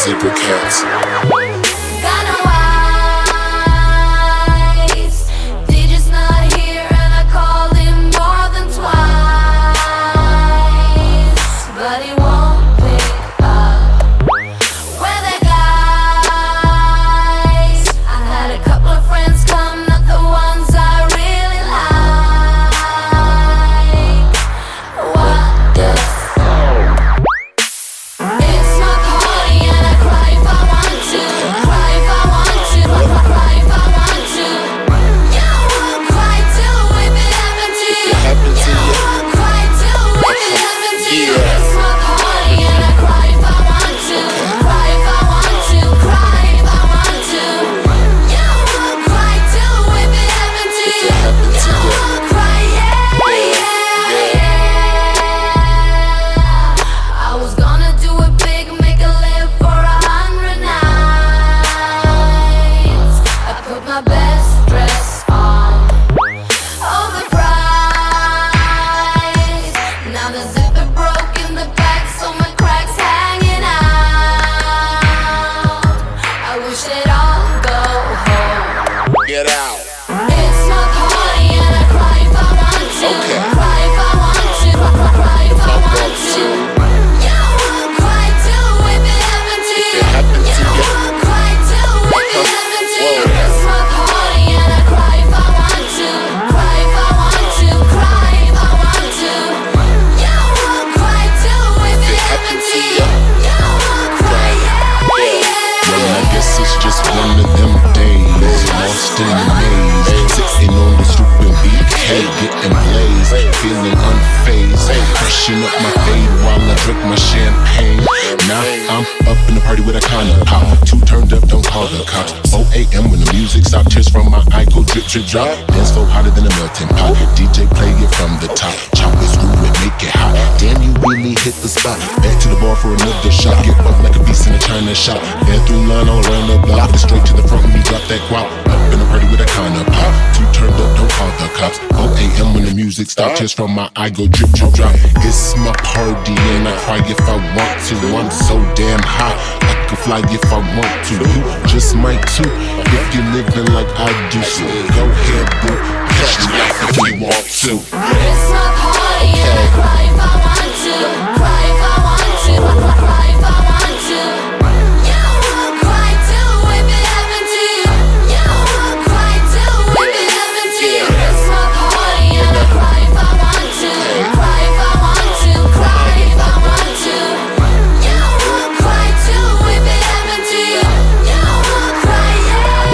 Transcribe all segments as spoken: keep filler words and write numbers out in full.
Zebra Cats. Get out. It's my party and I cry if I want to. Okay. Cry if I want to. Cry if I want to. You will cry too if it happened to you. It happened to you. you. will cry too if it happened to you. Whoa. It's my party and I cry if I want to. Cry if I want to. Cry if I want to. You will cry too if it happened to you. You will cry, yeah, yeah. Well, I guess it's just one of them days, lost in the maze, sitting on the stoop and B K, getting blazed, feeling unfazed, crushing up my fade while I drink my champagne. Now I'm up in the party with a kind of pop, too turned up, don't call the cops. four A M when the music stop, tears from my eye go drip, drip, drop. Dance floor hotter than a melting pot, D J play it from the top, chop it, screw it, make it hot. Damn, you really hit the spot. Back to the bar for another shot, get bumped like a beast in a China shop. Bathroom line all around the block, it straight to the front when you drop that guap. Up in the party with a kind of pop, too turned up, don't call the cops. four A M when the music stop, tears from my eye go drip, drip, drop. It's my party and I cry if I want to. I'm so damn hot, I can fly if I want to. You just might too, if you're living like I do. So go ahead, boo, catch me out if you want to. It's my party and I cry if I want to. Cry if I want to. Cry if I want to. You will cry too if it happened to you. You will cry too if it happened to you. It's my party and I cry if I want to. Cry if I want to. Cry if I want to. You will cry too if it happened to you. You will cry, yeah,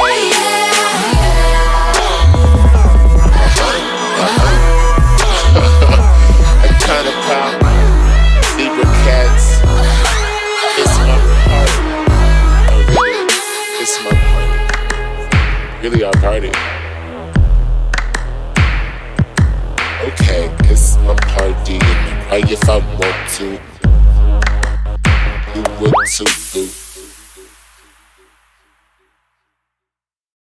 I kinda pop. Zebra Cats. It's my party. Oh, really? It's my party. Really our party. Okay, it's my party and I cry if I want to. You would too, boo.